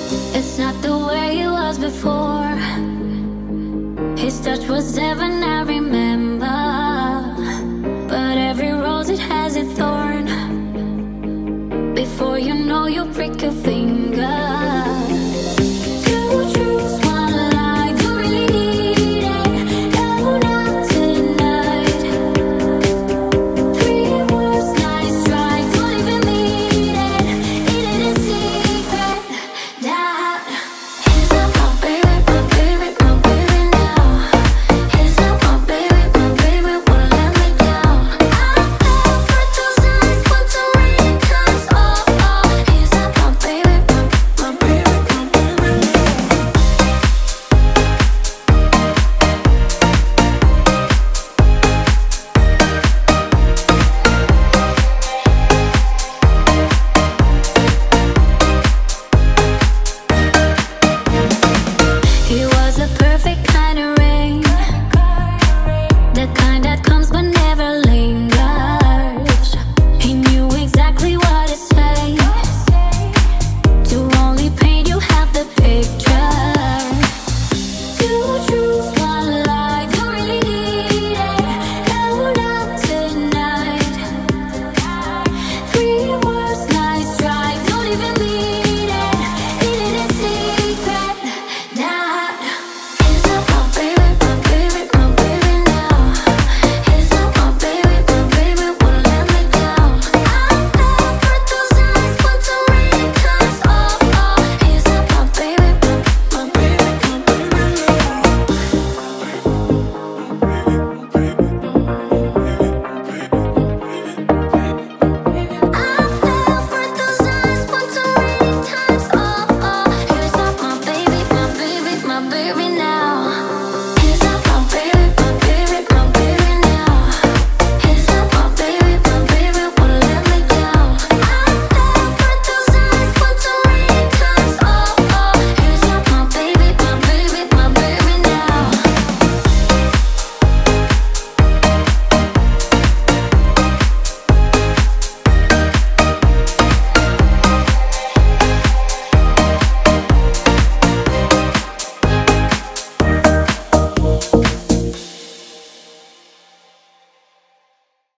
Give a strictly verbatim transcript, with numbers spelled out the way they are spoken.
It's not the way it was before. His touch was heaven, I remember. But every rose, it has a thorn. Before you know, you prick your finger.